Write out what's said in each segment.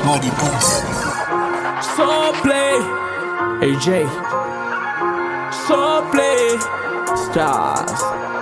Body Boss. So play, AJ. So play, stars.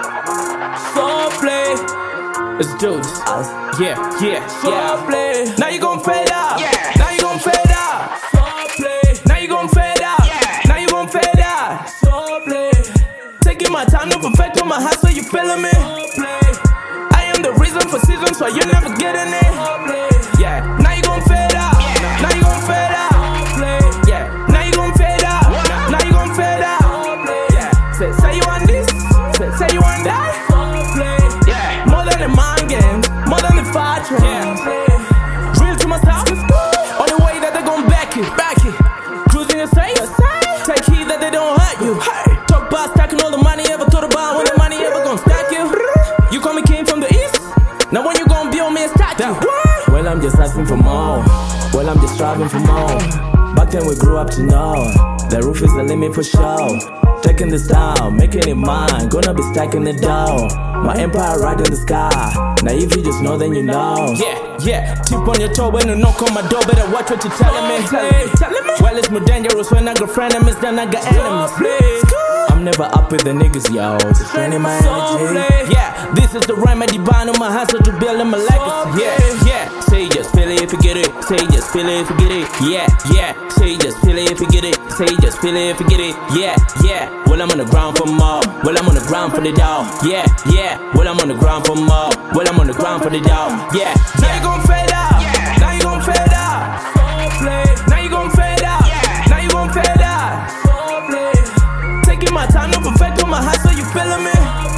So play, let's do this. Yeah. So play. Now you gon' fade out. Now you gon' fade out. So play. Now you gon' fade out. Now you gon' fade out. So play. Taking my time to perfect on my hustle, you feeling me? So play. I am the reason for seasons, so you never getting it. So play. Yeah. Now you gon' fade out. Now you gon' fade out. Yeah. Now you gon' fade out. Now you gon' fade out. Yeah. Say you want this. Say you want that. Yeah. More than the mind games, more than the fight trends. Real to myself. Only way that they gon' back it. Cruising your safe. Take heed that they don't hurt you. Talk about stacking all the money ever thought about. When the money ever gon' stack you. You call me king from the east. Now when you gon' build me a statue? Well, I'm just asking for more. Well, I'm just striving for more. Back then we grew up to know the roof is the limit for sure. Taking this down, making it mine. Gonna be stacking the dough. My empire right in the sky. Now if you just know, then you know. Yeah. Tip on your toe when you knock on my door. Better watch what you're telling me. Well, it's more dangerous when I got frenemies than I got enemies. I'm never up with the niggas, yo. Just training my energy. Yeah, this is the remedy bind on my hustle to build my legacy. Yeah. Say just feel it if you get it. Say just feel it if you get it. Yeah. Say just feel it if you get it. Say just feel it if you get it. Yeah. Well, I'm on the ground for more. Well, I'm on the ground for the dough. Yeah. Well, I'm on the ground for more. Well, I'm on the ground for the dough. Yeah. Now you gon' fade out. Now you gon' fade out. So play. Now you gon' fade out. Now you gon' fade out. So play. Taking my time to perfect on my hustle, you feeling me?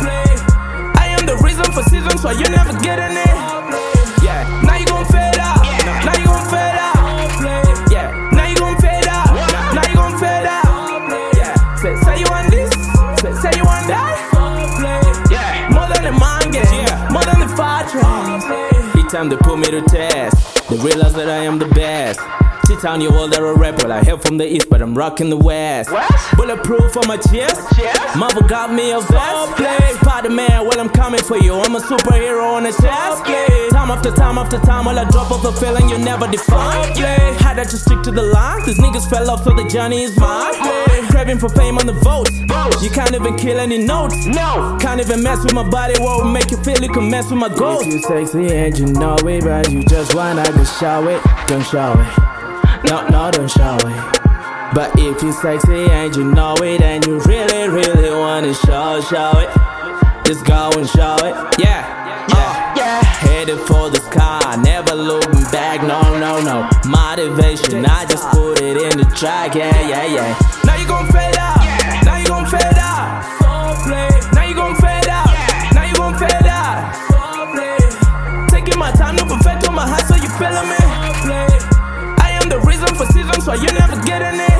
I am the reason for seasons, so you never getting it. Yeah. Now you gon' fade out. Now you gon' fade out. Yeah. Now you gon' fade out. Now you gon' fade out. Yeah. Say you want this. Say you want that. Yeah. More than the mind game. More than the fight trends. Each time they put me to test, they realize that I am the best. T-Town, you all that are rap. Well, I hail from the east, but I'm rocking the west. Bulletproof on my chest. Mother got me a vest. Spider-Man, well, I'm coming for you. I'm a superhero on the chest. Time after time, while I drop off the feeling you never define. How that you stick to the line? These niggas fell off, so the journey is mine. Craving for fame on the votes. You can't even kill any notes. Can't even mess with my body. What will make you feel you can mess with my ghost? If you sexy and you know it, but you just wanna go show it, don't show it. No, don't show it. But if you sexy and you know it, and you really wanna show it, just go and show it. Yeah. Headed for the sky, never looking back. No. Motivation, I just put it in the track. Yeah. Now you gon' fade out. Now you gon' fade out. So play. Now you gon' fade out. Now you gon' fade out. So play. Taking my time to perfect on my hustle, you feeling me? The reason for seasons, so you never getting it.